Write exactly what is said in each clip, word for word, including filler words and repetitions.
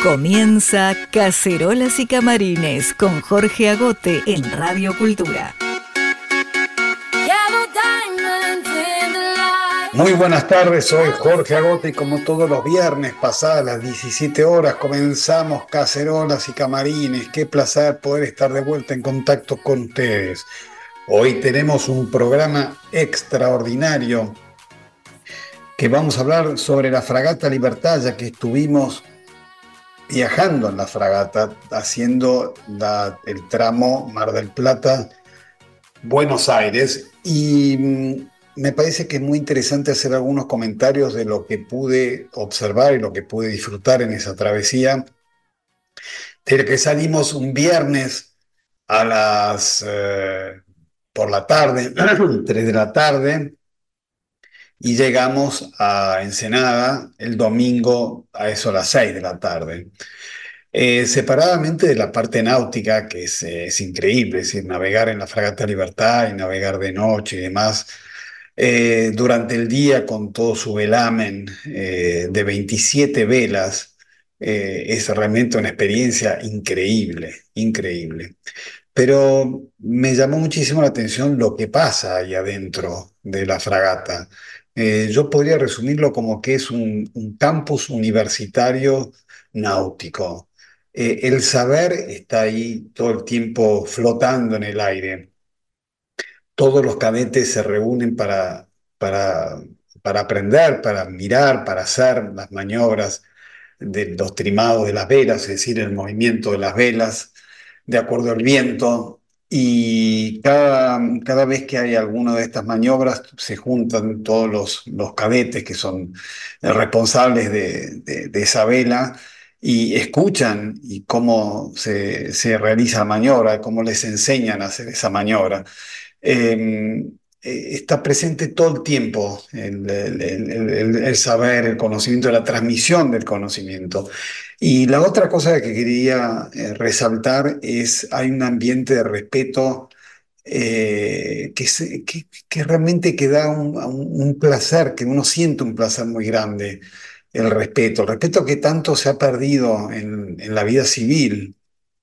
Comienza Cacerolas y Camarines con Jorge Agote en Radio Cultura. Muy buenas tardes, soy Jorge Agote y como todos los viernes pasadas las diecisiete horas comenzamos Cacerolas y Camarines. Qué placer poder estar de vuelta en contacto con ustedes. Hoy tenemos un programa extraordinario que vamos a hablar sobre la Fragata Libertad, ya que estuvimos viajando en la fragata, haciendo la, el tramo Mar del Plata-Buenos Aires, y mm, me parece que es muy interesante hacer algunos comentarios de lo que pude observar y lo que pude disfrutar en esa travesía, de que salimos un viernes a las, eh, por la tarde, tres de la tarde, y llegamos a Ensenada el domingo a eso a las seis de la tarde. Eh, separadamente de la parte náutica, que es, eh, es increíble, es decir, navegar en la Fragata Libertad y navegar de noche y demás, eh, durante el día con todo su velamen eh, de veintisiete velas, eh, es realmente una experiencia increíble, increíble. Pero me llamó muchísimo la atención lo que pasa ahí adentro de la fragata. Eh, yo podría resumirlo como que es un, un campus universitario náutico. Eh, el saber está ahí todo el tiempo flotando en el aire. Todos los cadetes se reúnen para, para, para aprender, para mirar, para hacer las maniobras de los trimados de las velas, es decir, el movimiento de las velas de acuerdo al viento. Y cada, cada vez que hay alguna de estas maniobras se juntan todos los, los cadetes que son responsables de, de, de esa vela y escuchan y cómo se, se realiza la maniobra, cómo les enseñan a hacer esa maniobra. Eh, eh, está presente todo el tiempo el, el- el- el- el saber, el conocimiento, la transmisión del conocimiento. Y la otra cosa que quería eh, resaltar es, hay un ambiente de respeto eh, que, se- que- que realmente que da un, un- un placer, que uno siente un placer muy grande, el respeto, el respeto que tanto se ha perdido en, en la vida civil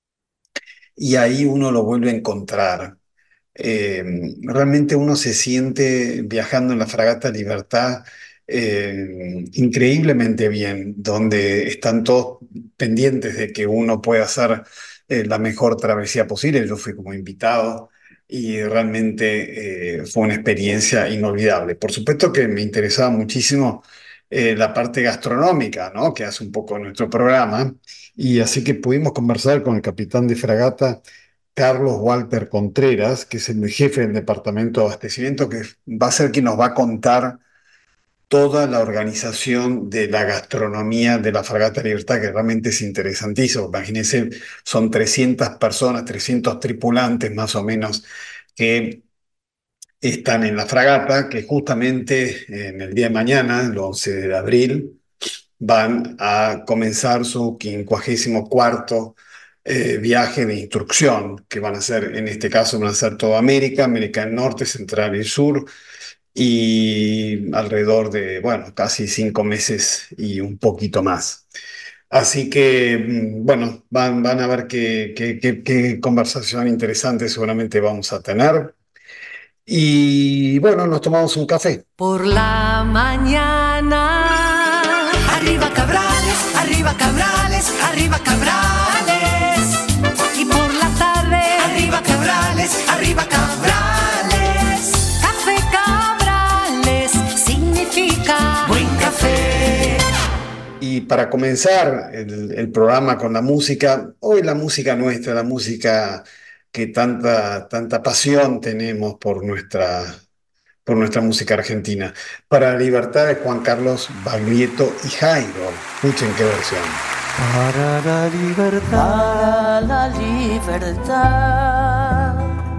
y ahí uno lo vuelve a encontrar. Eh, realmente uno se siente viajando en la Fragata Libertad eh, increíblemente bien, donde están todos pendientes de que uno pueda hacer eh, la mejor travesía posible. Yo fui como invitado y realmente eh, fue una experiencia inolvidable. Por supuesto que me interesaba muchísimo eh, la parte gastronómica, ¿no? Que hace un poco nuestro programa, y así que pudimos conversar con el capitán de fragata Carlos Walter Contreras, que es el jefe del departamento de abastecimiento, que va a ser quien nos va a contar toda la organización de la gastronomía de la Fragata Libertad, que realmente es interesantísimo. Imagínense, son trescientas personas, trescientos tripulantes más o menos, que están en la fragata, que justamente en el día de mañana, el once de abril, van a comenzar su quincuagésimo cuarto eh, viaje de instrucción, que van a hacer, en este caso, van a hacer toda América, América del Norte, Central y Sur, y alrededor de, bueno, casi cinco meses y un poquito más. Así que, mm, bueno, van, van a ver qué, qué, qué, qué conversación interesante seguramente vamos a tener. Y bueno, nos tomamos un café. Por la mañana, arriba Cabrales, arriba Cabrales, arriba Cabrales. Y por la tarde, arriba Cabrales, arriba Cabrales. Café Cabrales significa buen café. Y para comenzar el, el programa con la música, hoy la música nuestra, la música que tanta, tanta pasión tenemos por nuestra, por nuestra música argentina. Para la Libertad de Juan Carlos Baglietto y Jairo. Escuchen qué versión. Para la libertad, Para la libertad,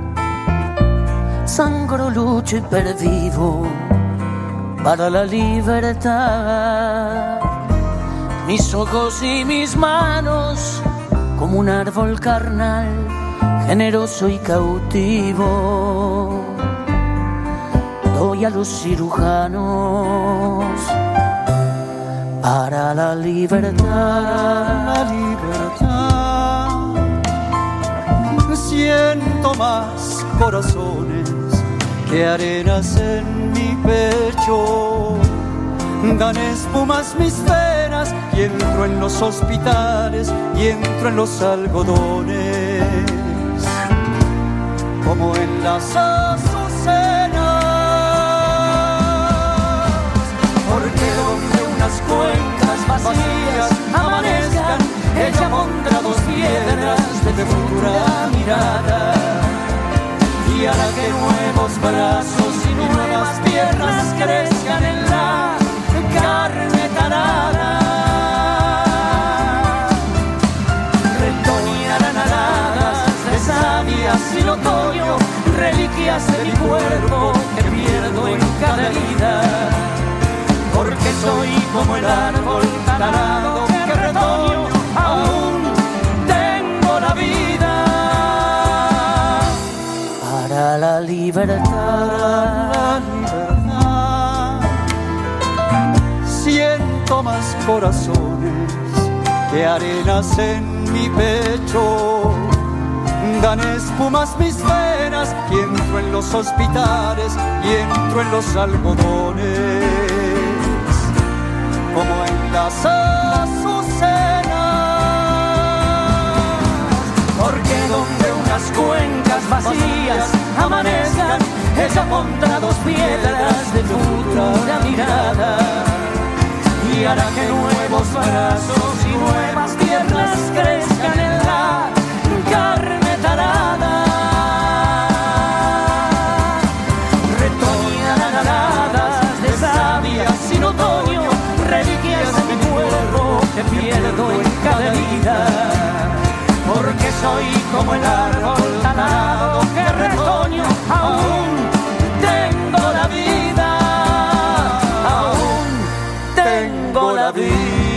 sangro, lucho y pervivo. Para la libertad, mis ojos y mis manos, como un árbol carnal, generoso y cautivo, doy a los cirujanos para la libertad, la libertad. Siento más corazones que arenas en mi pecho. Dan espumas mis venas y entro en los hospitales y entro en los algodones, como en las azucenas. Porque donde unas cuencas vacías amanezcan, ella pondrá dos piedras de futura mirada, y hará que nuevos brazos y nuevas piernas crezcan en la carne tarada. Retoñarán aladas de savia sin otoño, reliquias de mi cuerpo que pierdo en cada herida, porque soy como el árbol talado que retoño, aún tengo la vida. para la libertad, La libertad. Siento más corazones que arenas en mi pecho. Dan espumas mis venas y entro en los hospitales y entro en los algodones, como en las azucenas. Porque donde unas cuencas vacías amanezcan, ella pondrá dos piedras de futura mirada, y hará que nuevos brazos y nuevas piernas crezcan en la carne tarada. Retoñarán aladas de savia sin otoño, reliquias de mi cuerpo que pierdo en cada herida, porque soy como el árbol talado que retoño, aún tengo la vida, aún tengo la vida.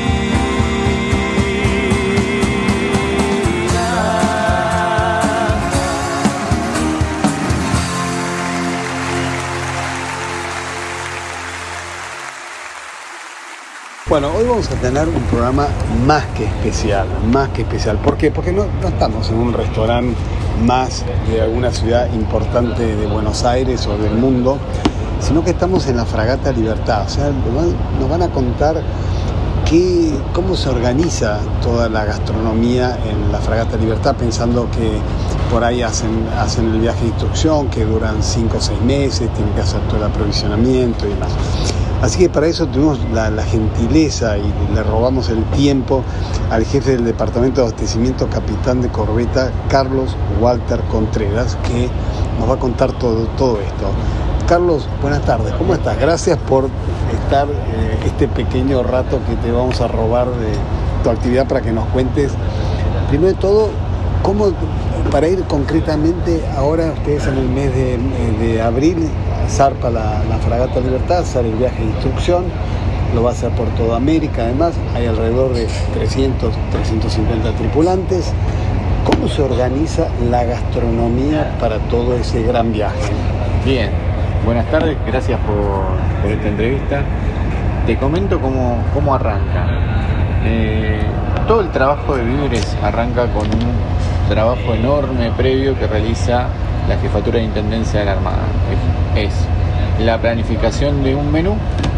Bueno, hoy vamos a tener un programa más que especial, más que especial. ¿Por qué? Porque no, no estamos en un restaurante más de alguna ciudad importante de Buenos Aires o del mundo, sino que estamos en la Fragata Libertad. O sea, nos van a contar qué, cómo se organiza toda la gastronomía en la Fragata Libertad, pensando que por ahí hacen, hacen el viaje de instrucción, que duran cinco o seis meses, tienen que hacer todo el aprovisionamiento y demás. Así que para eso tuvimos la, la gentileza y le robamos el tiempo al jefe del Departamento de Abastecimiento, capitán de corbeta, Carlos Walter Contreras, que nos va a contar todo, todo esto. Carlos, buenas tardes, ¿cómo estás? Gracias por estar eh, este pequeño rato que te vamos a robar de tu actividad para que nos cuentes, primero de todo, cómo, para ir concretamente, ahora ustedes en el mes de, de abril, zarpa la, la Fragata Libertad, sale el viaje de instrucción, lo va a hacer por toda América. Además hay alrededor de trescientos, trescientos cincuenta tripulantes. ¿Cómo se organiza la gastronomía para todo ese gran viaje? Bien, buenas tardes, gracias por, por esta entrevista. Te comento cómo, cómo arranca. Eh, todo el trabajo de víveres arranca con un trabajo enorme previo que realiza la Jefatura de Intendencia de la Armada. Es, es la planificación de un menú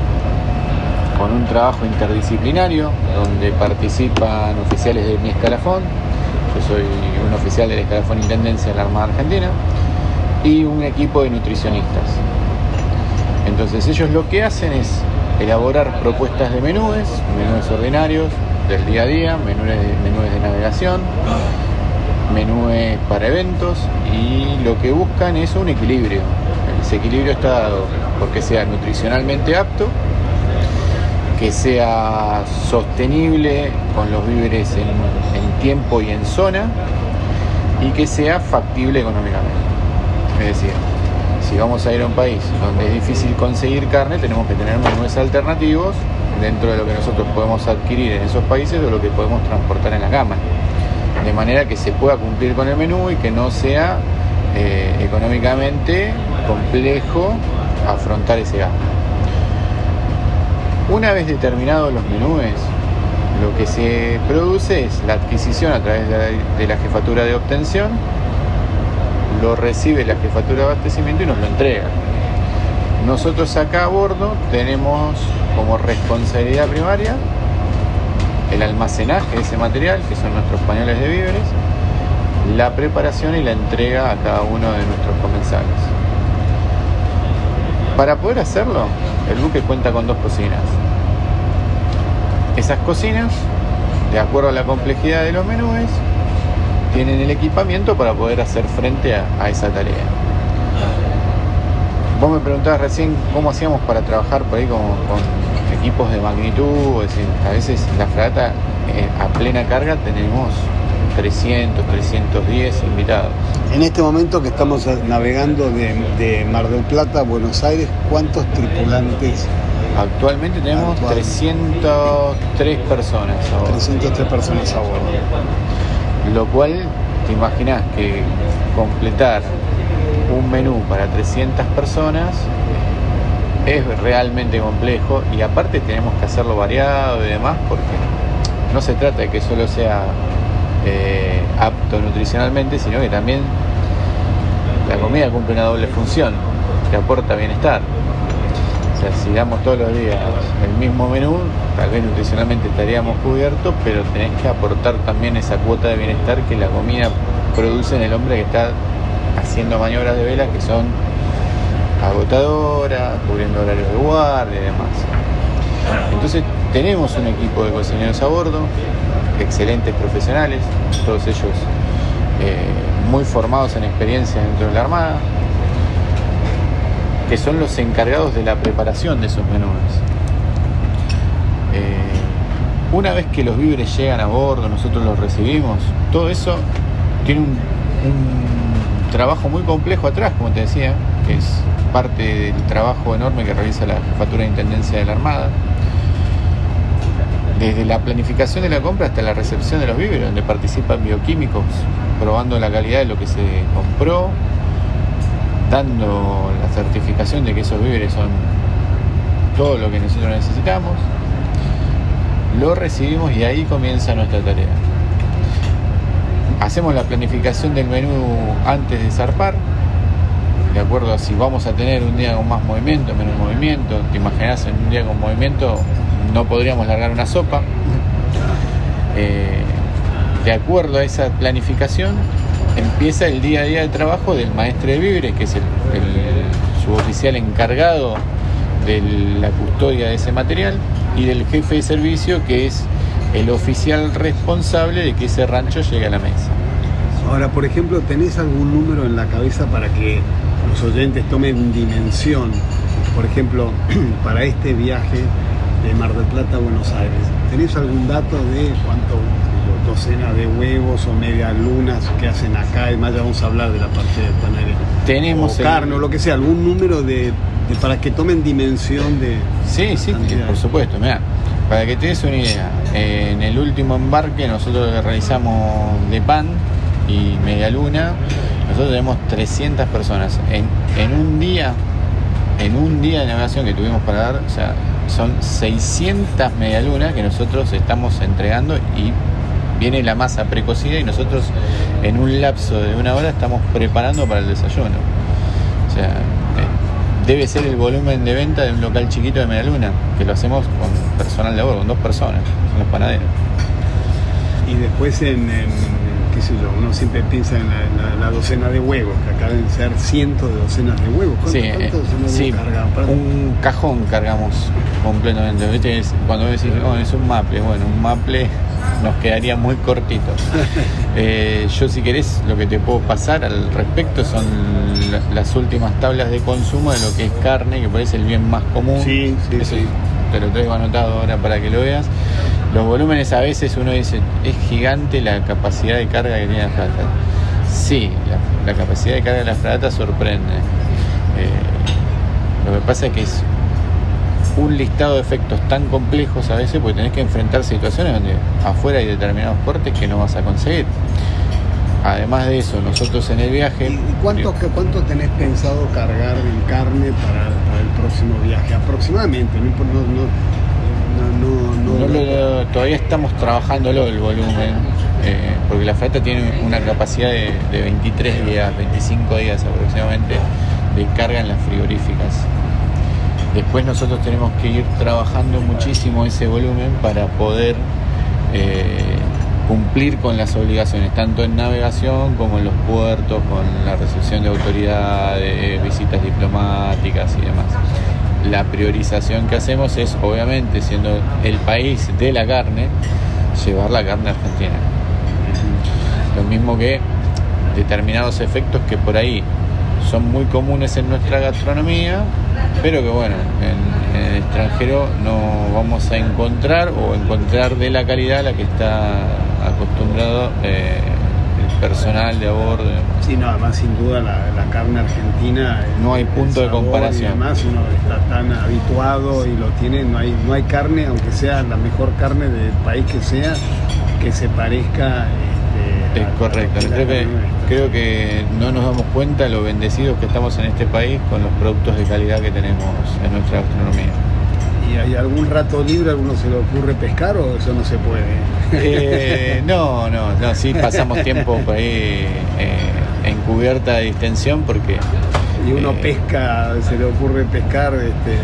con un trabajo interdisciplinario donde participan oficiales de mi escalafón. Yo soy un oficial del escalafón Intendencia de la Armada Argentina y un equipo de nutricionistas. Entonces ellos lo que hacen es elaborar propuestas de menúes, menúes ordinarios del día a día, menúes de, menúes de navegación, menúes para eventos, y lo que buscan es un equilibrio. Ese equilibrio está dado porque sea nutricionalmente apto, que sea sostenible con los víveres en, en tiempo y en zona, y que sea factible económicamente. Es decir, si vamos a ir a un país donde es difícil conseguir carne, tenemos que tener menúes alternativos dentro de lo que nosotros podemos adquirir en esos países o lo que podemos transportar en la cama, de manera que se pueda cumplir con el menú y que no sea eh, económicamente complejo afrontar ese gasto. Una vez determinados los menúes, lo que se produce es la adquisición a través de la, de la jefatura de obtención, lo recibe la jefatura de abastecimiento y nos lo entrega. Nosotros acá a bordo tenemos como responsabilidad primaria el almacenaje de ese material, que son nuestros pañales de víveres, la preparación y la entrega a cada uno de nuestros comensales. Para poder hacerlo, el buque cuenta con dos cocinas. Esas cocinas, de acuerdo a la complejidad de los menúes, tienen el equipamiento para poder hacer frente a, a esa tarea. Vos me preguntabas recién cómo hacíamos para trabajar por ahí con, con equipos de magnitud. Es decir, a veces la fragata eh, a plena carga tenemos trescientos, trescientos diez invitados. En este momento que estamos navegando de, de Mar del Plata a Buenos Aires, ¿cuántos tripulantes? Actualmente tenemos Actualmente. trescientas tres personas a bordo. trescientas tres personas a bordo. Lo cual, te imaginás que completar un menú para trescientas personas es realmente complejo, y aparte tenemos que hacerlo variado y demás, porque no se trata de que solo sea eh, apto nutricionalmente, sino que también la comida cumple una doble función, que aporta bienestar. O sea, si damos todos los días el mismo menú, tal vez nutricionalmente estaríamos cubiertos, pero tenés que aportar también esa cuota de bienestar que la comida produce en el hombre que está haciendo maniobras de vela que son agotadoras, cubriendo horarios de guardia y demás. Entonces tenemos un equipo de cocineros a bordo, excelentes profesionales, todos ellos eh, muy formados en experiencia dentro de la Armada, que son los encargados de la preparación de esos menús. Eh, una vez que los víveres llegan a bordo, nosotros los recibimos, todo eso tiene un, un trabajo muy complejo atrás, como te decía, que es parte del trabajo enorme que realiza la Jefatura de Intendencia de la Armada, desde la planificación de la compra hasta la recepción de los víveres, donde participan bioquímicos probando la calidad de lo que se compró, dando la certificación de que esos víveres son todo lo que nosotros necesitamos. Lo recibimos y ahí comienza nuestra tarea. Hacemos la planificación del menú antes de zarpar, de acuerdo a si vamos a tener un día con más movimiento, menos movimiento. Te imaginás, en un día con movimiento no podríamos largar una sopa. Eh, de acuerdo a esa planificación empieza el día a día de trabajo del maestre de víveres, que es el, el suboficial encargado de la custodia de ese material, y del jefe de servicio, que es el oficial responsable de que ese rancho llegue a la mesa. Ahora, por ejemplo, ¿tenés algún número en la cabeza para que los oyentes tomen dimensión? Por ejemplo, para este viaje de Mar del Plata a Buenos Aires, ¿tenés algún dato de cuánto, docenas de huevos o media lunas que hacen acá? Además ya vamos a hablar de la parte de panadero. Tenemos o carne el... o lo que sea, algún número de, de para que tomen dimensión de... Sí, sí, cantidad. Por supuesto. Mirá, para que te des una idea, eh, en el último embarque nosotros realizamos de pan y media luna, nosotros tenemos trescientas personas. En, en un día, en un día de navegación que tuvimos para dar, o sea, son seiscientas medialunas que nosotros estamos entregando, y viene la masa precocida y nosotros en un lapso de una hora estamos preparando para el desayuno. O sea, eh, debe ser el volumen de venta de un local chiquito de medialuna, que lo hacemos con personal de bordo, con dos personas, son los panaderos. Y después en, en qué sé yo, uno siempre piensa en la, la, la docena de huevos, que acá deben ser cientos de docenas de huevos. ¿Cuántas sí, docenas eh, de sí, huevos cargamos? Un cajón cargamos completamente. ¿Viste? Es, cuando decís, oh, es un maple, bueno, un maple nos quedaría muy cortito. eh, yo, si querés, lo que te puedo pasar al respecto son la, las últimas tablas de consumo de lo que es carne, que parece el bien más común. Sí, sí, Eso sí. Te lo traigo anotado ahora para que lo veas. Los volúmenes, a veces uno dice, es gigante la capacidad de carga que tiene la fragata. Sí, la, la capacidad de carga de la fragata sorprende. Eh, lo que pasa es que es un listado de efectos tan complejos a veces, porque tenés que enfrentar situaciones donde afuera hay determinados cortes que no vas a conseguir. Además de eso, nosotros en el viaje... ¿Y cuánto, digo, cuánto tenés pensado cargar en carne para, para el próximo viaje? Aproximadamente, no, no, no, No, no, no, no lo, lo, todavía estamos trabajándolo el volumen, eh, porque la fragata tiene una capacidad de, de veintitrés días, veinticinco días aproximadamente de carga en las frigoríficas. Después nosotros tenemos que ir trabajando muchísimo ese volumen para poder eh, cumplir con las obligaciones, tanto en navegación como en los puertos, con la recepción de autoridades, visitas diplomáticas y demás. La priorización que hacemos es, obviamente, siendo el país de la carne, llevar la carne argentina. Lo mismo que determinados efectos que por ahí son muy comunes en nuestra gastronomía, pero que bueno, en, en el extranjero no vamos a encontrar o encontrar de la calidad a la que está acostumbrado eh, el personal de a bordo. Sí, no, además sin duda la, la carne argentina, no hay punto de comparación. Además uno está tan habituado y lo tiene, no hay, no hay carne, aunque sea la mejor carne del país que sea, que se parezca. Es correcto, creo que, creo que no nos damos cuenta lo bendecidos que estamos en este país con los productos de calidad que tenemos en nuestra gastronomía. ¿Y hay algún rato libre, a alguno se le ocurre pescar o eso no se puede? Eh, no, no, no, sí pasamos tiempo por ahí eh, en cubierta de distensión porque... Y uno eh, pesca, se le ocurre pescar... este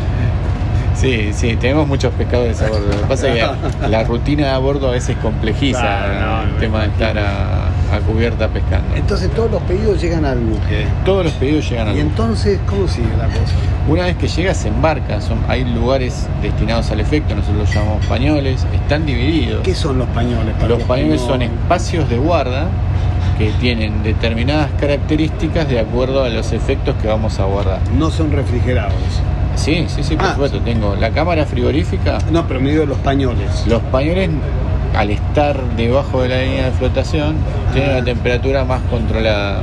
Sí, sí, tenemos muchos pescadores a bordo. Lo que pasa es que la rutina a bordo a veces complejiza, claro, no, el no, tema de estar a, a cubierta pescando. Entonces todos los pedidos llegan al buque. Todos los pedidos llegan al buque. ¿Y entonces cómo sigue la cosa? Una vez que llega se embarca, son, hay lugares destinados al efecto, nosotros los llamamos pañoles, están divididos. ¿Qué son los pañoles? Los pañoles no... son espacios de guarda que tienen determinadas características de acuerdo a los efectos que vamos a guardar. No son refrigerados. Sí, sí, sí, por ah, supuesto. Tengo la cámara frigorífica. No, pero me digo los pañoles. Los pañoles, al estar debajo de la línea de flotación, ah. tienen una temperatura más controlada.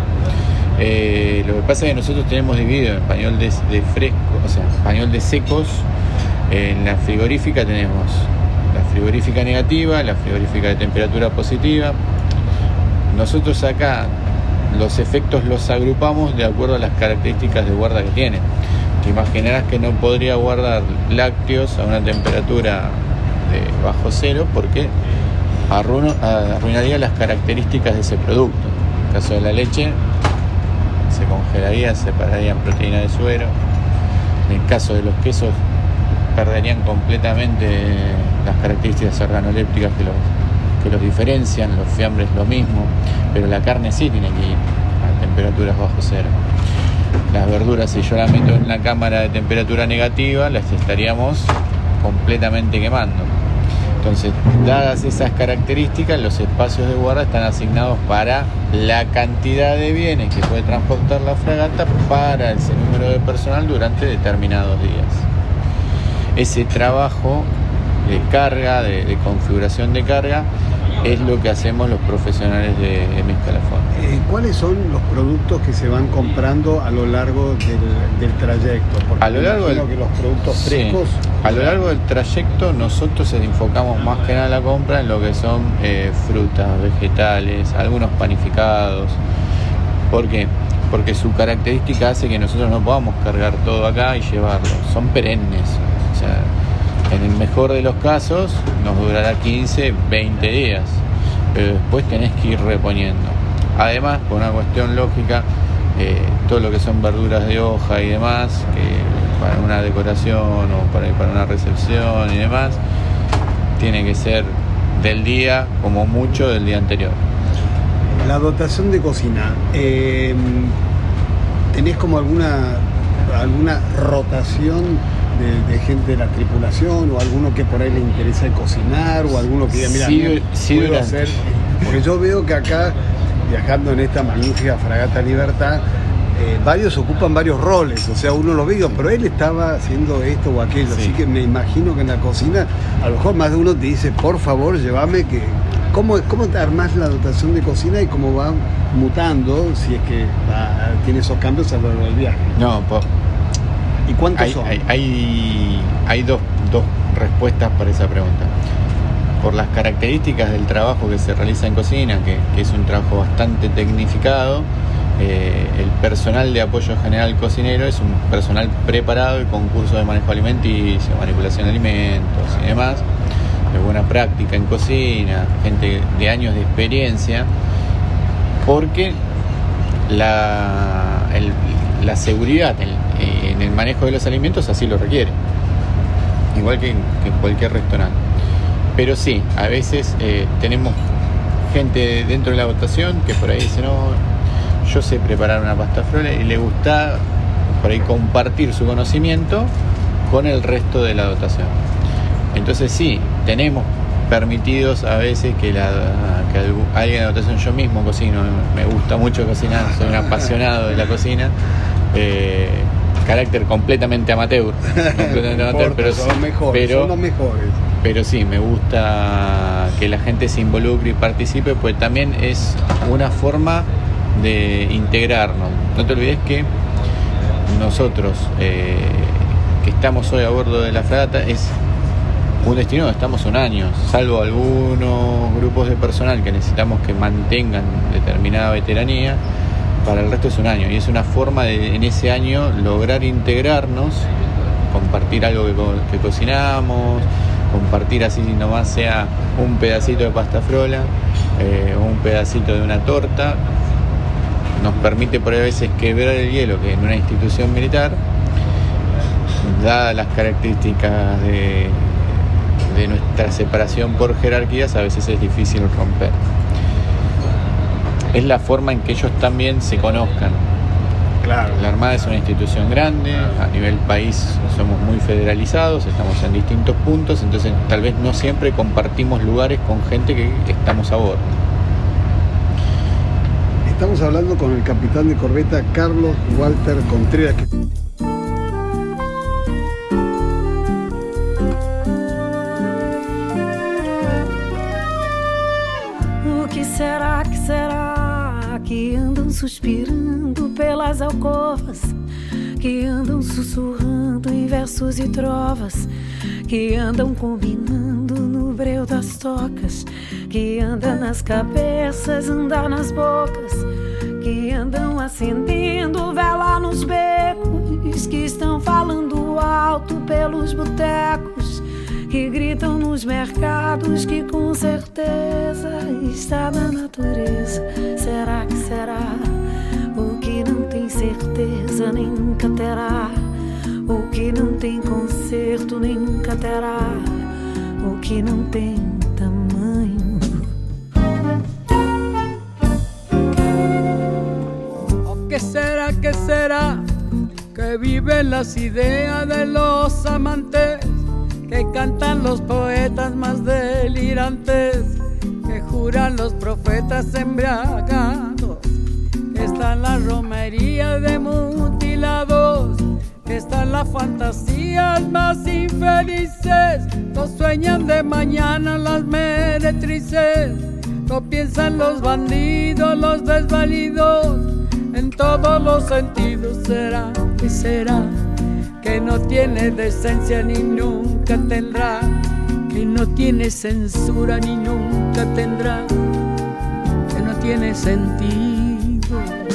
Eh, lo que pasa es que nosotros tenemos dividido en pañol de, de fresco, o sea, pañol de secos. En la frigorífica tenemos la frigorífica negativa, la frigorífica de temperatura positiva. Nosotros acá los efectos los agrupamos de acuerdo a las características de guarda que tienen. Te imaginarás que no podría guardar lácteos a una temperatura de bajo cero porque arruino, arruinaría las características de ese producto. En el caso de la leche, se congelaría, se separarían proteínas de suero. En el caso de los quesos, perderían completamente las características organolépticas que los, que los diferencian. Los fiambres lo mismo, pero la carne sí tiene que ir a temperaturas bajo cero. Las verduras, si yo las meto en una cámara de temperatura negativa, las estaríamos completamente quemando. Entonces, dadas esas características, los espacios de guarda están asignados para la cantidad de bienes que puede transportar la fragata para ese número de personal durante determinados días. Ese trabajo de carga, de, de configuración de carga, es lo que hacemos los profesionales de, de mi escalafón. Eh, ¿Cuáles son los productos que se van comprando a lo largo del, del trayecto? Porque a lo largo del, que los productos frescos... Sí, a lo largo del trayecto nosotros enfocamos más que nada la compra en lo que son eh, frutas, vegetales, algunos panificados. ¿Por qué? Porque su característica hace que nosotros no podamos cargar todo acá y llevarlo. Son perennes. O sea, en el mejor de los casos nos durará quince, veinte días, pero después tenés que ir reponiendo. Además, por una cuestión lógica, eh, todo lo que son verduras de hoja y demás, que para una decoración o para, para una recepción y demás, tiene que ser del día, como mucho del día anterior. La dotación de cocina, eh, ¿tenés como alguna, alguna rotación De, de gente de la tripulación o alguno que por ahí le interesa cocinar o alguno que diga, mira, sí, sí, puedo hacer? Porque yo veo que acá, viajando en esta magnífica fragata Libertad, eh, varios ocupan varios roles, o sea, uno lo ve, pero él estaba haciendo esto o aquello, sí. Así que me imagino que en la cocina a lo mejor más de uno te dice, por favor, llévame que... ¿Cómo, cómo te armás la dotación de cocina y cómo va mutando si es que va, tiene esos cambios a lo largo del viaje? No, pues... ¿Y cuántos hay, son? Hay, hay, hay dos, dos respuestas para esa pregunta. Por las características del trabajo que se realiza en cocina, que, que es un trabajo bastante tecnificado, eh, el personal de apoyo general cocinero es un personal preparado y con cursos de manejo alimenticio, manipulación de alimentos y demás, de buena práctica en cocina, gente de años de experiencia, porque la, el, la seguridad en, en el manejo de los alimentos así lo requiere, igual que en, que en cualquier restaurante. Pero sí, a veces eh, tenemos gente dentro de la dotación que por ahí dice, no, yo sé preparar una pasta frola, y le gusta por ahí compartir su conocimiento con el resto de la dotación. Entonces sí, tenemos permitidos a veces que, la, que alguien de la dotación, yo mismo cocino, me gusta mucho cocinar, soy un apasionado de la cocina, eh, carácter completamente amateur, completamente amateur importa, pero, son los mejores, pero, son los mejores. pero sí, me gusta que la gente se involucre y participe, pues también es una forma de integrarnos. No te olvides que nosotros eh, que estamos hoy a bordo de la fragata es un destino donde estamos un año, salvo algunos grupos de personal que necesitamos que mantengan determinada veteranía. Para el resto es un año, y es una forma de en ese año lograr integrarnos, compartir algo que, co- que cocinamos, compartir así nomás sea un pedacito de pasta frola eh, o un pedacito de una torta. Nos permite por ahí a veces quebrar el hielo, que en una institución militar, dadas las características de, de nuestra separación por jerarquías, a veces es difícil romper. Es la forma en que ellos también se conozcan. Claro. La Armada es una institución grande, a nivel país somos muy federalizados, estamos en distintos puntos, entonces tal vez no siempre compartimos lugares con gente que estamos a bordo. Estamos hablando con el capitán de corbeta Carlos Walter Contreras. Que... O que será, que será que andam suspirando pelas alcovas, que andam sussurrando em versos e trovas, que andam combinando no breu das tocas, que anda nas cabeças, anda nas bocas, que andam acendendo vela nos becos, que estão falando alto pelos botecos, que gritam nos mercados, que com certeza está na natureza. Será que será? O que não tem certeza nem nunca terá, o que não tem conserto nem nunca terá, o que não tem tamanho. ¿O qué será, qué será? Que viven las ideas de los amantes, que cantan los poetas más delirantes, que juran los profetas embriagados, que están las romerías de mutilados, que están las fantasías más infelices, no sueñan de mañana las meretrices, no piensan los bandidos, los desvalidos, en todos los sentidos. Será que será que no tiene decencia ni nunca tendrá, que no tiene censura ni nunca tendrá, que no tiene sentido.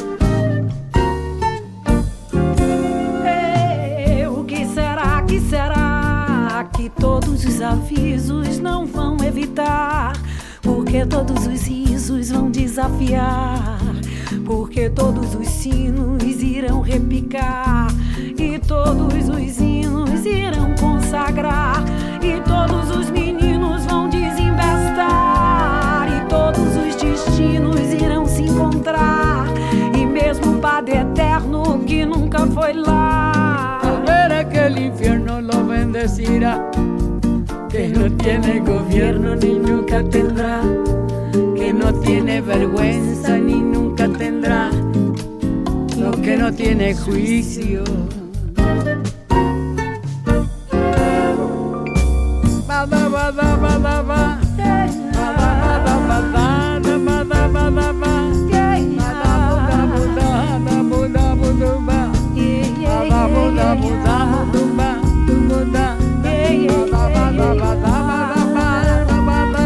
É, o que será, que será que todos os avisos não vão evitar, porque todos os risos vão desafiar, porque todos os sinos irão repicar, e todos os hinos irão consagrar, e todos os meninos vão desembestar, e todos os destinos irão se encontrar, e mesmo o Padre Eterno que nunca foi lá, al ver aquel infierno lo bendecirá, que no tiene gobierno ni nunca tendrá, que no tiene vergüenza ni nunca tendrá, lo que no tiene juicio. Bada bada bada ba, bada bada bada bada bada ba, bada buda buda buda buda ba, bada buda buda buda buda, bada bada bada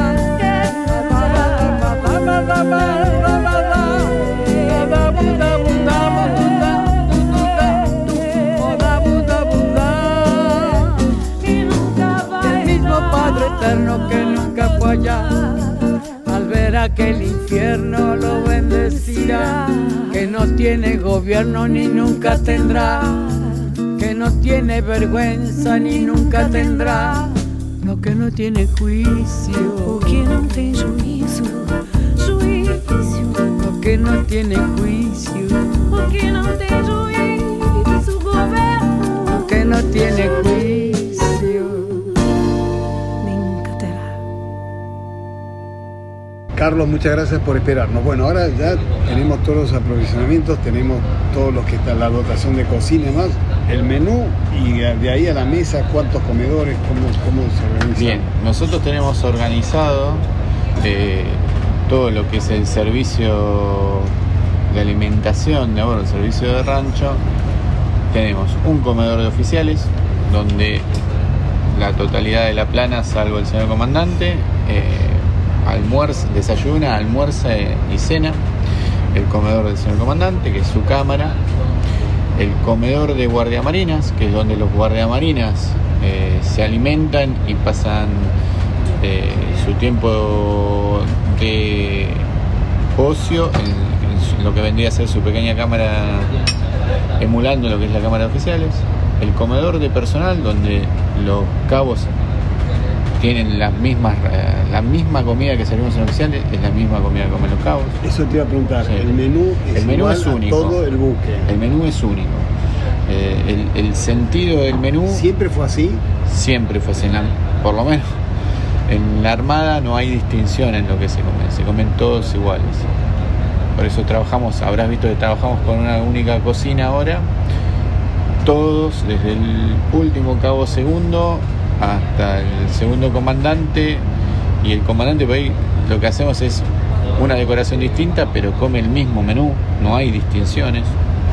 bada bada bada bada bada bada. será que el infierno lo bendecirá, que no tiene gobierno ni nunca tendrá, que no tiene vergüenza ni nunca tendrá, lo que no tiene juicio, o que não tem juízo, juízo, lo que no tiene juicio, o que não tem juízo, governo, lo que no tiene juicio. Carlos, muchas gracias por esperarnos. Bueno, ahora ya tenemos todos los aprovisionamientos, tenemos todo lo que está, la dotación de cocina y más, el menú, y de ahí a la mesa, cuántos comedores, cómo, cómo se organiza. Bien, nosotros tenemos organizado eh, todo lo que es el servicio de alimentación de ahora, el servicio de rancho. Tenemos un comedor de oficiales, donde la totalidad de la plana, salvo el señor comandante, eh, almuerza, desayuna, almuerza y cena. El comedor del señor comandante, que es su cámara. El comedor de guardiamarinas, que es donde los guardiamarinas eh, se alimentan y pasan eh, su tiempo de ocio en, en lo que vendría a ser su pequeña cámara, emulando lo que es la cámara de oficiales. El comedor de personal, donde los cabos tienen las mismas, la misma comida que servimos en oficiales, es la misma comida que comen los cabos. Eso te iba a preguntar, sí. El menú es, el menú igual es único. A todo el buque. El menú es único. Eh, el, el sentido del menú... ¿Siempre fue así? Siempre fue así. En la, por lo menos en la Armada no hay distinción en lo que se come. Se comen todos iguales. Por eso trabajamos, habrás visto que trabajamos con una única cocina ahora. Todos, desde el último cabo segundo hasta el segundo comandante y el comandante, por ahí lo que hacemos es una decoración distinta, pero come el mismo menú, no hay distinciones,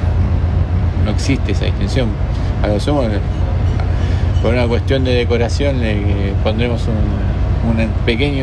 no existe esa distinción. A lo sumo, por una cuestión de decoración, le pondremos un, un pequeño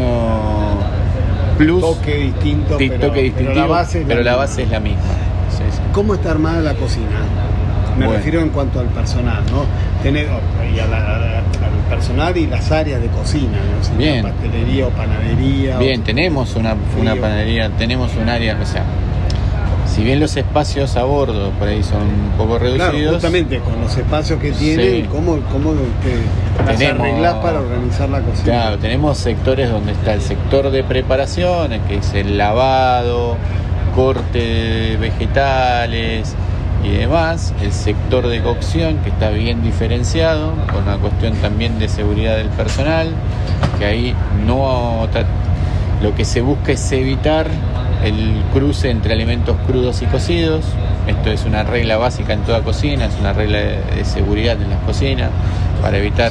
plus, toque distinto, t- pero, toque distintivo, pero la base es pero la, la misma. base es la misma. Sí, sí. ¿Cómo está armada la cocina? Me Bueno. refiero en cuanto al personal, ¿no? Tener y a la, a la, al personal y las áreas de cocina, ¿no? Si Bien. Pastelería o panadería. Bien, o tenemos una, una panadería, tenemos un área, o sea, si bien los espacios a bordo por ahí son un poco reducidos. Claro, justamente con los espacios que tienen, Sí. ¿cómo, cómo te las Tenemos- arreglás para organizar la cocina? Claro, tenemos sectores donde está el sector de preparación, que es el lavado, corte de vegetales y demás, el sector de cocción, que está bien diferenciado, con una cuestión también de seguridad del personal, que ahí no tra- lo que se busca es evitar el cruce entre alimentos crudos y cocidos. Esto es una regla básica en toda cocina, es una regla de, de seguridad en las cocinas, para evitar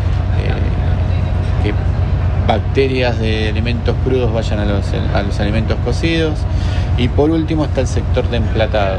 eh, que bacterias de alimentos crudos vayan a los, a los alimentos cocidos. Y por último está el sector de emplatado,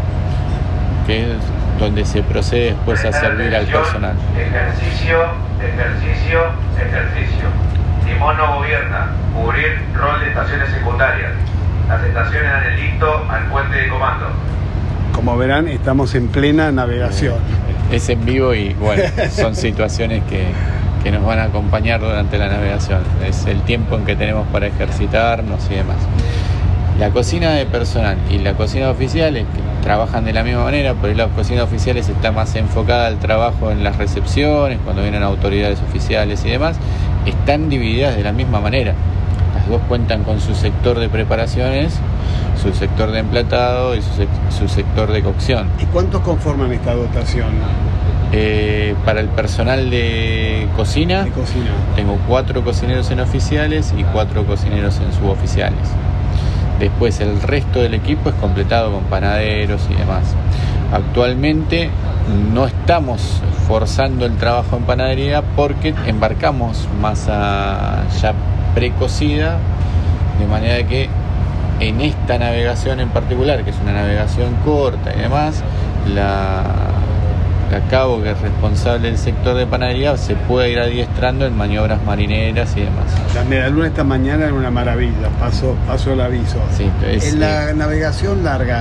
que es donde se procede después a servir al personal. Ejercicio, ejercicio, ejercicio. Timón no gobierna. Cubrir rol de estaciones secundarias. Las estaciones dan el listo al puente de comando. Como verán, estamos en plena navegación. Es en vivo y bueno, son situaciones que, que nos van a acompañar durante la navegación. Es el tiempo en que tenemos para ejercitarnos y demás. La cocina de personal y la cocina de oficiales, que trabajan de la misma manera, pero la cocina de oficiales está más enfocada al trabajo en las recepciones, cuando vienen autoridades oficiales y demás, están divididas de la misma manera. Las dos cuentan con su sector de preparaciones, su sector de emplatado y su, sec- su sector de cocción. ¿Y cuántos conforman esta dotación Eh, para el personal de cocina, de cocina? tengo cuatro cocineros en oficiales y cuatro cocineros en suboficiales. Después el resto del equipo es completado con panaderos y demás. Actualmente no estamos forzando el trabajo en panadería porque embarcamos masa ya precocida, de manera que en esta navegación en particular, que es una navegación corta y demás, la, la cabo, que es responsable del sector de panadería, se puede ir adiestrando en maniobras marineras y demás. La medialuna esta mañana era una maravilla, paso, paso el aviso. Sí, es, en la eh, navegación larga,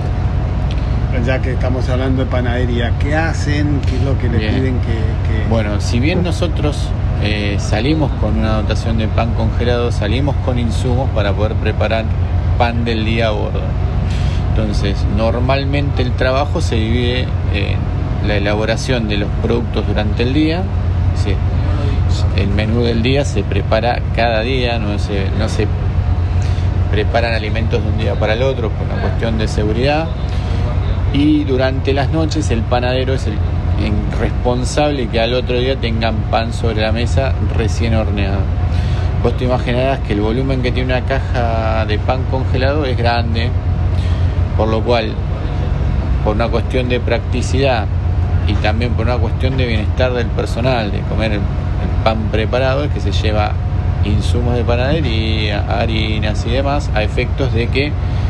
ya que estamos hablando de panadería, ¿qué hacen? ¿Qué es lo que le Bien. piden que, que... Bueno, si bien nosotros eh, salimos con una dotación de pan congelado, salimos con insumos para poder preparar pan del día a bordo. Entonces, normalmente el trabajo se divide en la elaboración de los productos durante el día. Sí, el menú del día se prepara cada día, no se, no se preparan alimentos de un día para el otro por una cuestión de seguridad. Y durante las noches el panadero es el responsable que al otro día tengan pan sobre la mesa recién horneado. Vos te imaginarás que el volumen que tiene una caja de pan congelado es grande, por lo cual, por una cuestión de practicidad y también por una cuestión de bienestar del personal, de comer el, el pan preparado, es que se lleva insumos de panadería, harinas y demás, a efectos de que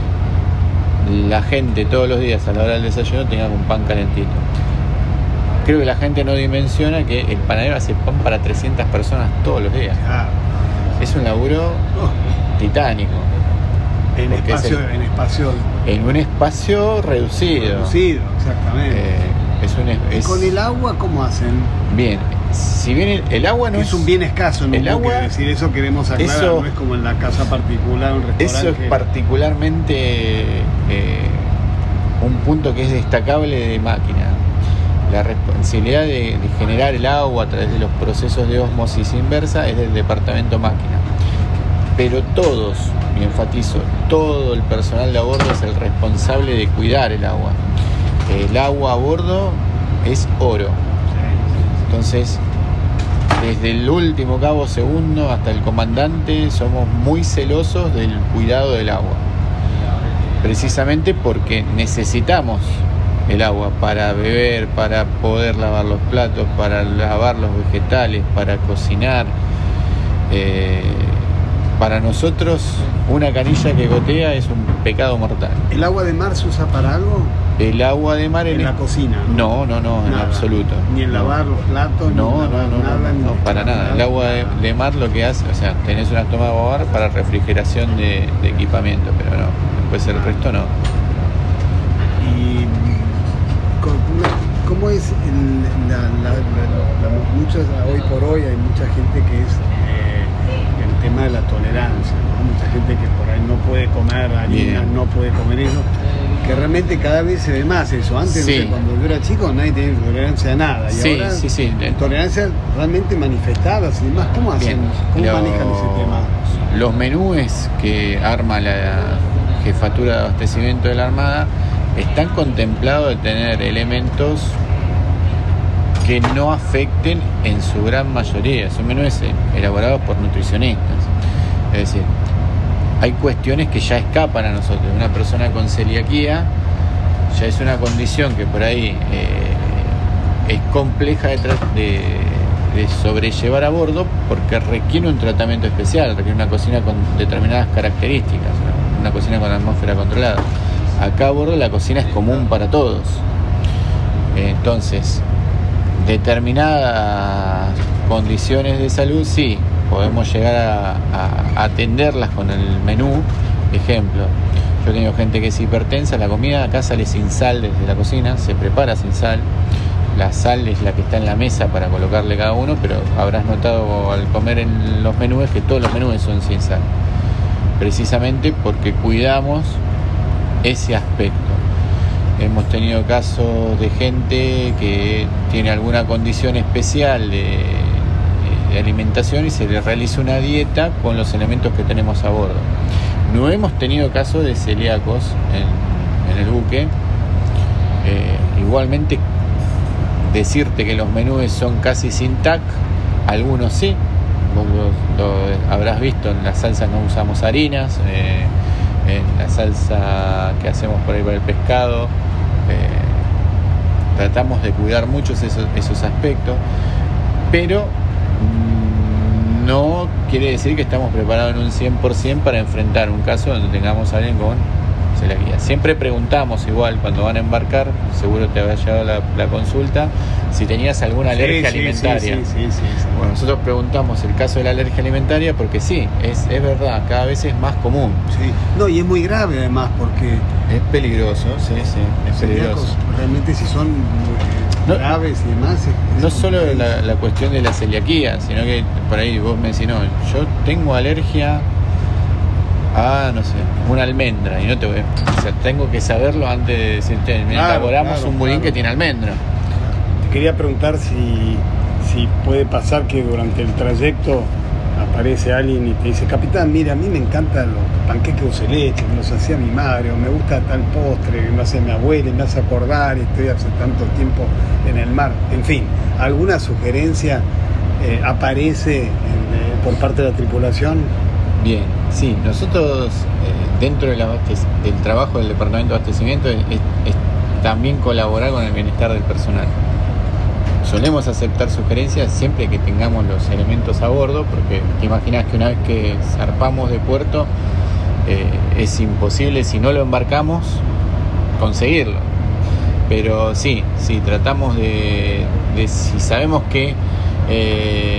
la gente todos los días a la hora del desayuno tenga un pan calentito. Creo que la gente no dimensiona que el panadero hace pan para trescientas personas todos los días. Claro. Es un laburo oh. titánico. En espacio, el, en espacio. En un espacio reducido. Reducido, exactamente. Eh, es un, es, ¿Y con el agua cómo hacen? Bien. Si bien el, el agua no es... Es un bien escaso, ¿no? El agua... Es decir, eso queremos aclarar, eso, no es como en la casa particular, un restaurante. Eso es que... particularmente eh, un punto que es destacable de máquina. La responsabilidad de, de generar el agua a través de los procesos de ósmosis inversa es del departamento máquina. Pero todos, y enfatizo, todo el personal de a bordo es el responsable de cuidar el agua. El agua a bordo es oro. Entonces, desde el último cabo segundo hasta el comandante somos muy celosos del cuidado del agua. Precisamente porque necesitamos el agua para beber, para poder lavar los platos, para lavar los vegetales, para cocinar. Eh, para nosotros una canilla que gotea es un pecado mortal. ¿El agua de mar se usa para algo? El agua de mar en, en la el... cocina. No, no, no, no en absoluto. Ni en lavar no. los platos, no, ni no, no, nada, no, no, no para nada. El agua de, de mar lo que hace, o sea, tenés una toma de agua para refrigeración de, de equipamiento, pero no, después el resto no. Y ¿cómo es el, la, la, la, la, muchas, hoy por hoy hay mucha gente que es eh, el tema de la tolerancia, ¿no? Mucha gente que por ahí no puede comer harina, no puede comer eso, que realmente cada vez se ve más eso. Antes, sí. no sé, cuando yo era chico nadie tenía tolerancia a nada, y sí, ahora sí, sí. tolerancia realmente manifestadas y demás. ¿Cómo hacen? Bien. ¿Cómo Los, manejan ese tema? Los menúes que arma la jefatura de abastecimiento de la Armada están contemplados de tener elementos que no afecten en su gran mayoría. Son menús elaborados por nutricionistas. Es decir, hay cuestiones que ya escapan a nosotros. Una persona con celiaquía ya es una condición que por ahí eh, es compleja de, tra- de, de sobrellevar a bordo porque requiere un tratamiento especial, requiere una cocina con determinadas características, una, una cocina con atmósfera controlada. Acá a bordo la cocina es común para todos. Entonces, determinadas condiciones de salud, sí, podemos llegar a, a, a atenderlas con el menú. Ejemplo, yo tengo gente que es hipertensa, la comida acá sale sin sal desde la cocina, se prepara sin sal. La sal es la que está en la mesa para colocarle cada uno, pero habrás notado al comer en los menús que todos los menús son sin sal. Precisamente porque cuidamos ese aspecto. Hemos tenido casos de gente que tiene alguna condición especial de, de alimentación y se le realiza una dieta con los elementos que tenemos a bordo. No hemos tenido casos de celíacos en, en el buque. Eh, igualmente, decirte que los menús son casi sin T A C, algunos sí. Vos lo, lo habrás visto, en las salsas no usamos harinas. Eh, en la salsa que hacemos por ahí para el pescado eh, tratamos de cuidar mucho esos, esos aspectos, pero mmm, no quiere decir que estamos preparados en un cien por ciento para enfrentar un caso donde tengamos a alguien con celiaquía. Siempre preguntamos igual cuando van a embarcar, seguro te había llegado la, la consulta, si tenías alguna alergia sí, alimentaria. Sí, sí, sí, sí, sí. Bueno, nosotros preguntamos el caso de la alergia alimentaria porque sí, es, es verdad, cada vez es más común. Sí. No, y es muy grave además porque... Es peligroso, sí, sí, es peligroso. Realmente si son eh, no, graves y demás... Es, no es solo la, la cuestión de la celiaquía, sino que por ahí vos me decís, no, yo tengo alergia a, no sé, una almendra, y no te voy a... O sea, tengo que saberlo antes de decirte, mira, claro, elaboramos claro, un budín claro. que tiene almendra. Te quería preguntar si, si puede pasar que durante el trayecto aparece alguien y te dice, capitán, mira, a mí me encantan los panqueques dulce de leche, me los hacía mi madre, o me gusta tal postre que me hace mi abuela y me hace acordar, y estoy hace tanto tiempo en el mar. En fin, ¿alguna sugerencia eh, aparece en, eh, por parte de la tripulación? Bien, sí, nosotros eh, dentro del, abastec- del trabajo del Departamento de Abastecimiento es, es, es también colaborar con el bienestar del personal. Solemos aceptar sugerencias siempre que tengamos los elementos a bordo, porque te imaginas que una vez que zarpamos de puerto eh, es imposible, si no lo embarcamos, conseguirlo. Pero sí, sí, tratamos de, de si sabemos que eh,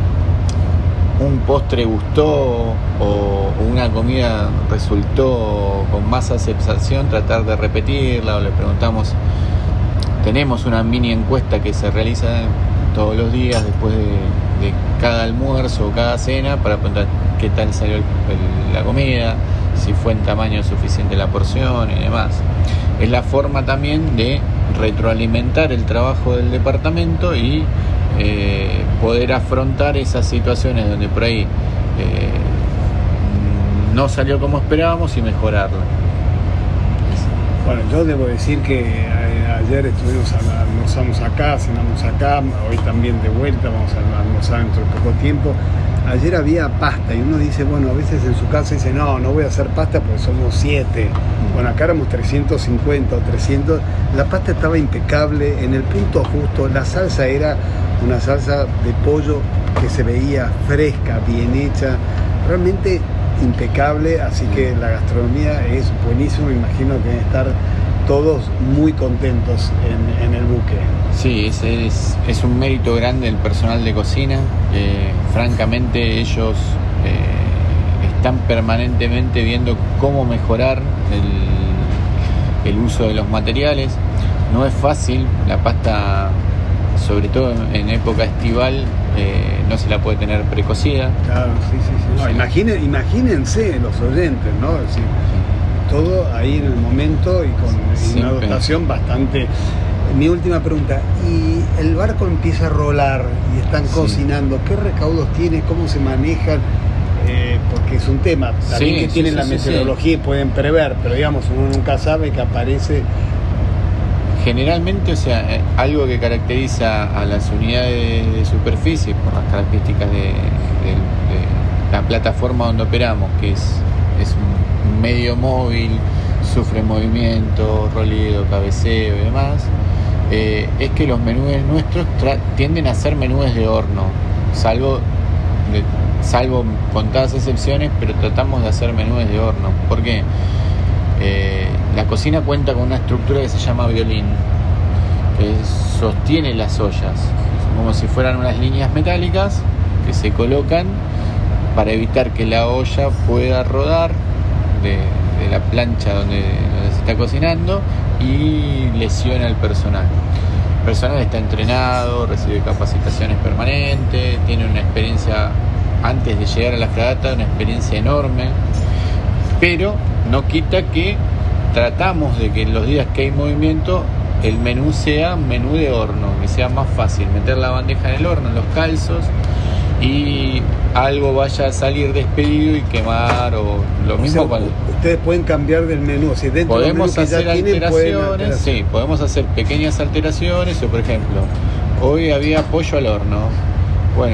un postre gustó o una comida resultó con más aceptación, tratar de repetirla, o le preguntamos. Tenemos una mini encuesta que se realiza todos los días después de, de cada almuerzo o cada cena para preguntar qué tal salió el, el, la comida, si fue en tamaño suficiente la porción y demás. Es la forma también de retroalimentar el trabajo del departamento y eh, poder afrontar esas situaciones donde por ahí eh, no salió como esperábamos y mejorarla. Bueno, yo debo decir que ayer estuvimos, almorzamos acá, cenamos acá, hoy también de vuelta, vamos a almorzar dentro de poco tiempo. Ayer había pasta y uno dice, bueno, a veces en su casa dice, no, no voy a hacer pasta porque somos siete. Bueno, acá éramos trescientos cincuenta o trescientos. La pasta estaba impecable, en el punto justo, la salsa era una salsa de pollo que se veía fresca, bien hecha, realmente impecable, así que la gastronomía es buenísima, me imagino que deben estar todos muy contentos en, en el buque. Sí, es, es, es un mérito grande el personal de cocina, eh, francamente ellos eh, están permanentemente viendo cómo mejorar el, el uso de los materiales. No es fácil, la pasta, sobre todo en época estival, eh, no se la puede tener precocida. Claro, sí, sí, sí. No, imaginen, imagínense los oyentes, ¿no? Es decir, todo ahí en el momento y con y una dotación bastante. Mi última pregunta, y el barco empieza a rolar y están sí. cocinando, ¿qué recaudos tiene? ¿Cómo se manejan? Eh, porque es un tema también sí, que tienen sí, la sí, meteorología sí. y pueden prever, pero digamos, uno nunca sabe que aparece. Generalmente, o sea, eh, algo que caracteriza a las unidades de, de superficie por las características de, de, de la plataforma donde operamos, que es, es un medio móvil, sufre movimiento, rolido, cabeceo y demás, eh, es que los menúes nuestros tra- tienden a ser menúes de horno, salvo, de, salvo contadas excepciones, pero tratamos de hacer menúes de horno. ¿Por qué? Eh, la cocina cuenta con una estructura que se llama violín, que sostiene las ollas, como si fueran unas líneas metálicas que se colocan para evitar que la olla pueda rodar de, de la plancha donde, donde se está cocinando y lesiona al personal. El personal está entrenado, recibe capacitaciones permanentes, tiene una experiencia, antes de llegar a la fragata, una experiencia enorme, pero no quita que tratamos de que en los días que hay movimiento el menú sea menú de horno, que sea más fácil meter la bandeja en el horno, en los calzos, y algo vaya a salir despedido y quemar, o lo o mismo sea, cuando ustedes pueden cambiar del menú, o sea, dentro podemos del menú que hacer ya tienen, alteraciones, hacer... sí, podemos hacer pequeñas alteraciones, o por ejemplo, hoy había pollo al horno, bueno,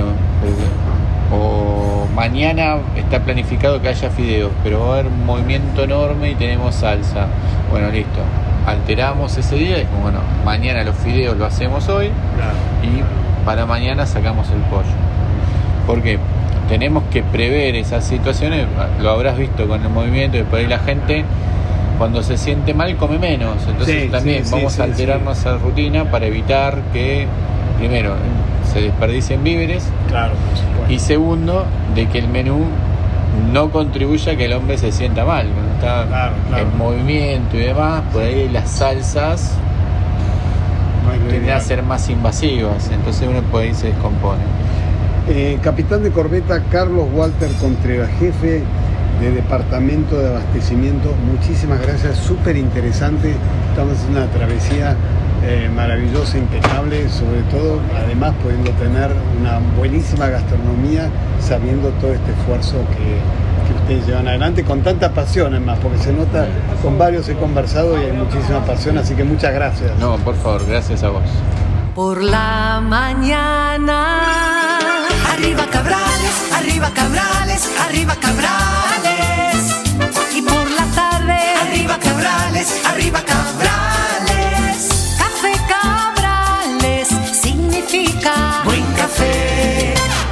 o mañana está planificado que haya fideos, pero va a haber un movimiento enorme y tenemos salsa. Bueno, listo, alteramos ese día y como bueno, mañana los fideos lo hacemos hoy, claro, y para mañana sacamos el pollo. Porque tenemos que prever esas situaciones, lo habrás visto con el movimiento, de por ahí la gente cuando se siente mal come menos. Entonces sí, también sí, vamos sí, a alterar sí. nuestra rutina para evitar que, primero, se desperdicien víveres. Claro, por supuesto. Y segundo, de que el menú no contribuya a que el hombre se sienta mal. Cuando está claro, claro. en movimiento y demás, por ahí las salsas no tienden a ser más invasivas. Entonces uno por ahí se descompone. Eh, capitán de corbeta Carlos Walter Contreras, jefe de Departamento de Abastecimiento, muchísimas gracias, súper interesante. Estamos en una travesía eh, maravillosa, impecable, sobre todo, además pudiendo tener una buenísima gastronomía, sabiendo todo este esfuerzo que, que ustedes llevan adelante, con tanta pasión además, porque se nota, con varios he conversado y hay muchísima pasión, así que muchas gracias. No, por favor, gracias a vos. Por la mañana, arriba Cabrales, arriba Cabrales, arriba Cabrales. Y por la tarde, arriba Cabrales, arriba Cabrales. Café Cabrales significa buen café.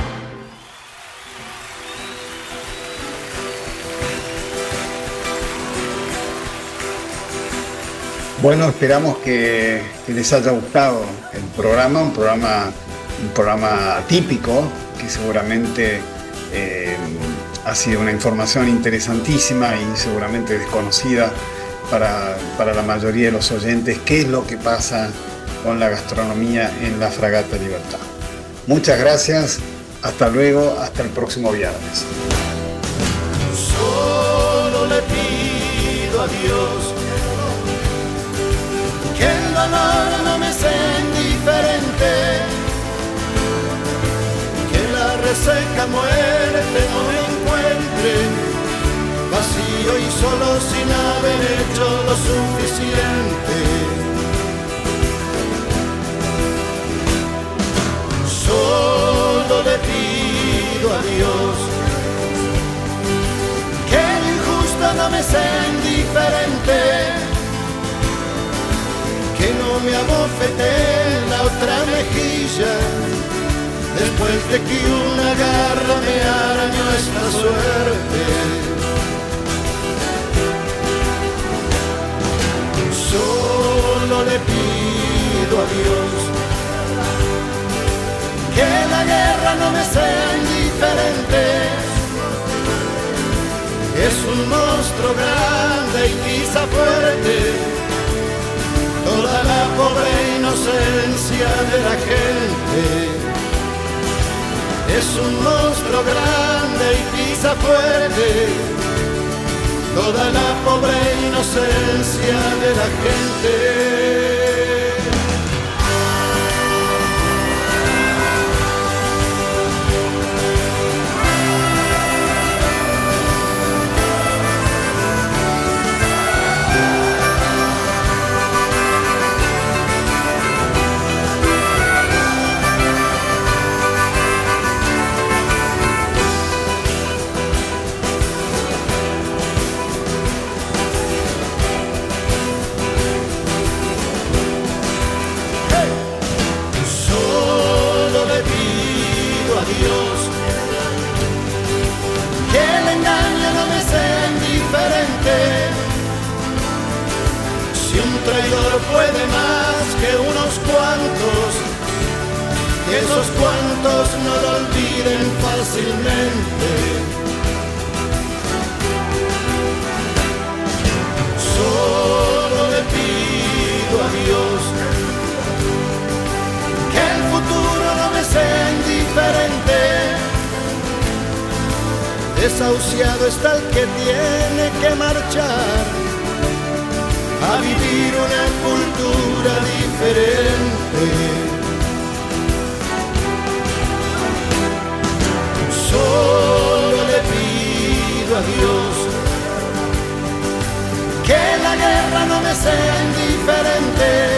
Bueno, esperamos que, que les haya gustado el programa, un programa, un programa típico, que seguramente eh, ha sido una información interesantísima y seguramente desconocida para, para la mayoría de los oyentes, qué es lo que pasa con la gastronomía en la Fragata Libertad. Muchas gracias, hasta luego, hasta el próximo viernes. Solo le pido a Dios que el dolor no me sea indiferente, que la reseca muerte no me encuentre vacío y solo sin haber hecho lo suficiente. Solo le pido a Dios que el injusto no me sea indiferente, que no me abofete la otra mejilla después de que una garra me arañó esta suerte. Solo le pido a Dios que la guerra no me sea indiferente, es un monstruo grande y quizá fuerte, toda la pobre inocencia de la gente. Es un monstruo grande y quizá fuerte, toda la pobre inocencia de la gente. Si un traidor puede más que unos cuantos, que esos cuantos no lo olviden fácilmente. Solo le pido a Dios que el futuro no me sea indiferente. Desahuciado está el que tiene que marchar a vivir una cultura diferente. Solo le pido a Dios que la guerra no me sea indiferente.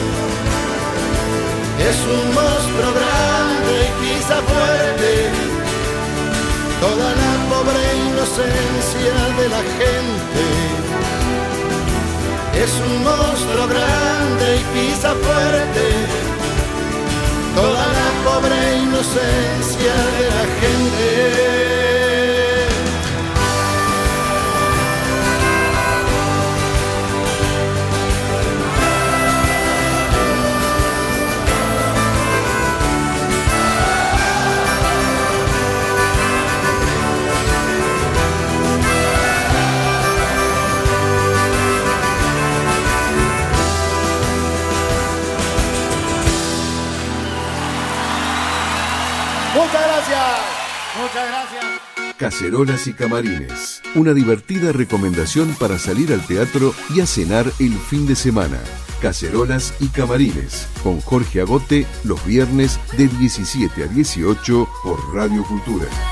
Es un monstruo grande y quizá fuerte, toda la pobre inocencia de la gente. Es un monstruo grande y quizá fuerte, toda la pobre inocencia de la gente. Muchas gracias. Cacerolas y camarines. Una divertida recomendación para salir al teatro y a cenar el fin de semana. Cacerolas y camarines. Con Jorge Agote los viernes de diecisiete a dieciocho por Radio Cultura.